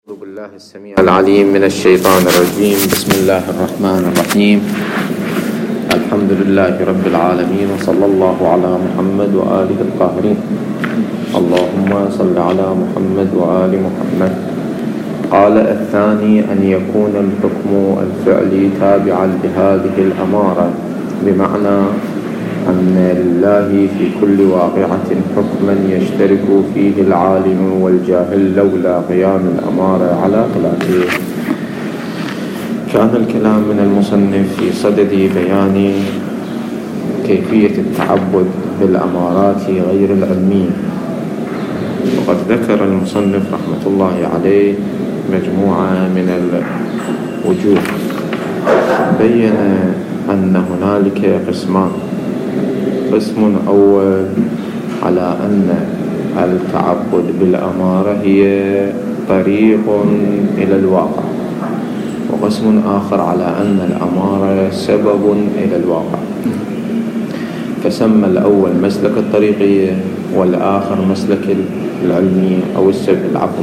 أعوذ بالله السميع العليم من الشيطان الرجيم. بسم الله الرحمن الرحيم. الحمد لله رب العالمين، وصلى الله على محمد وآله الطاهرين. اللهم صل على محمد وآل محمد. قال الثاني أن يكون الحكم الفعلي تابعا لهذه الأمارة، بمعنى أن لله في كل واقعة حكما يشترك فيه العالم والجاهل لولا قيام الأمارة على خلافه. كان الكلام من المصنف في صدد بيان كيفية التعبد بالأمارات غير العلمية، وقد ذكر المصنف رحمة الله عليه مجموعة من الوجوه. بين أن هنالك قسمان: قسم أول على أن التعبد بالأمارة هي طريق إلى الواقع، وقسم آخر على أن الأمارة سبب إلى الواقع. فسمى الأول مسلك الطريقية، والآخر مسلك العلمية أو